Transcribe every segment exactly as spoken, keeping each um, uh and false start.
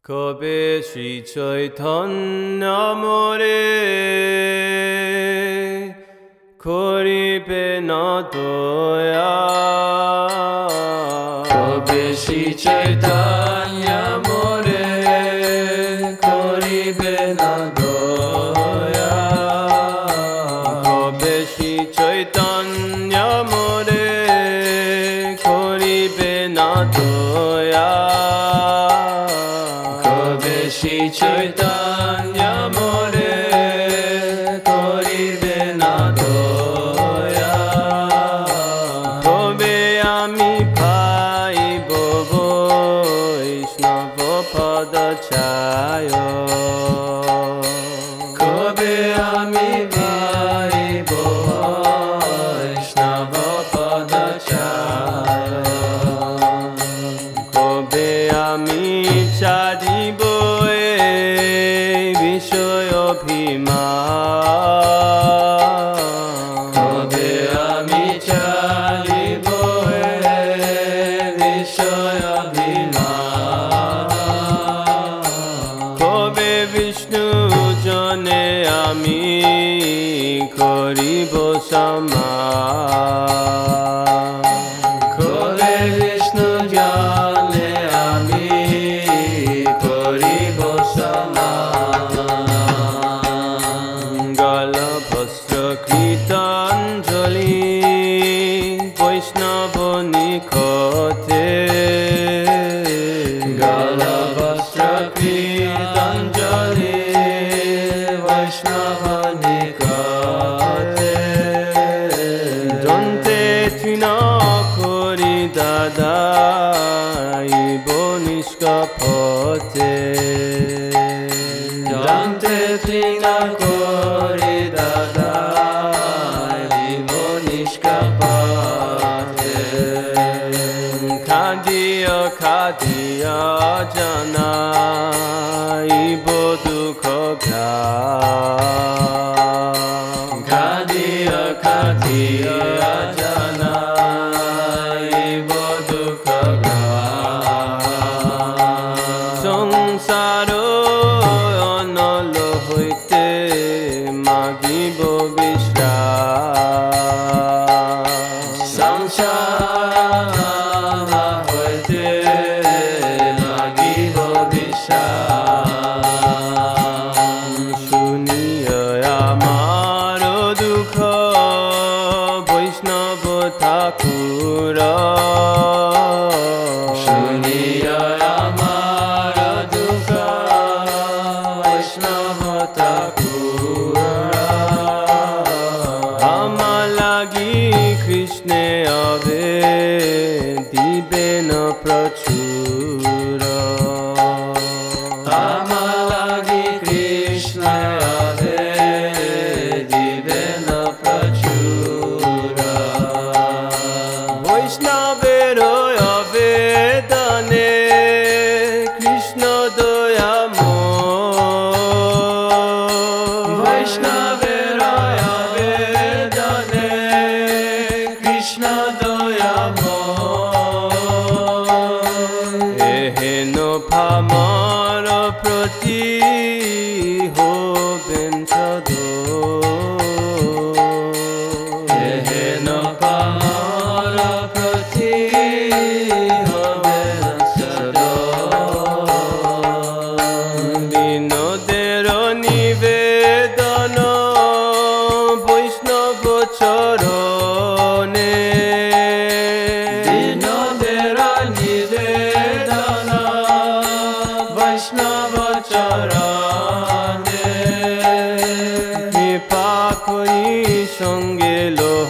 কবে শ্রী চৈতন্য মোরে করিবে না দয়া, কবে শ্রী চৈতন্য মোরে করিবে না দয়া, কবে শ্রী চৈতন্য মোরে করিবে না দয়া, কবে শ্রী চৈতন্য মোরে করিবে না দয়া, কবে আমি পাইব বৈষ্ণব পদ ছায়, কবে আমি পাইব বৈষ্ণব পদ ছায়, কবে আমি ছাড়িব বিষয় অভিমান, কবে আমি চালিব বিষয় অভিমান, কবে বিষ্ণু জনে আমি করিব সমান, কবে বিষ্ণু জানে আমি করিব সমান, গলভস্ত্র কৃতাঞ্জলি বৈষ্ণব নিকটে, গলবস্ত্র কৃতাঞ্জলি বৈষ্ণব নিকটে, দন্তে তৃণ করি দাদাইব নিষ্কপথে, দন্তে তৃণ করি দাদা নিষ্কপথে, খাদিয়া খাদিয়া জানাইব দুঃখ গ্রাম, খাদিয়া খাদিয়া জানাইব দুঃখ গ্রাম, সংসার অনল হইতে মাগিব বিশ্রাম, সংসার হইতে লাগিব বিশ্রাম, শুনিয়া আমার দুঃখ বৈষ্ণব ঠাকুর, শুনিয়া আমার দুঃখ বৈষ্ণব ঠাকুর, আমার লাগি কৃষ্ণে অবে দিবেন প্রচুর, আমার লাগি কৃষ্ণ আবে দিবেন প্রচুর, বৈষ্ণবের অবেদনে কৃষ্ণ দয়াময়, বৈষ্ণবের আবেদনে কৃষ্ণ দয়াময়, এহেন ভামর প্রতি হবেন সদয়, এহেন পামর প্রতি হবে সদয়, বিনোদের নিবেদন বৈষ্ণব চরণে, বিনোদের নিবেদন বৈষ্ণব চরণে, কৃপা করি সঙ্গে লোহ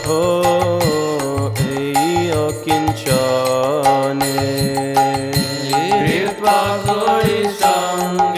এই অকিঞ্চনে, কৃপা করি সঙ্গ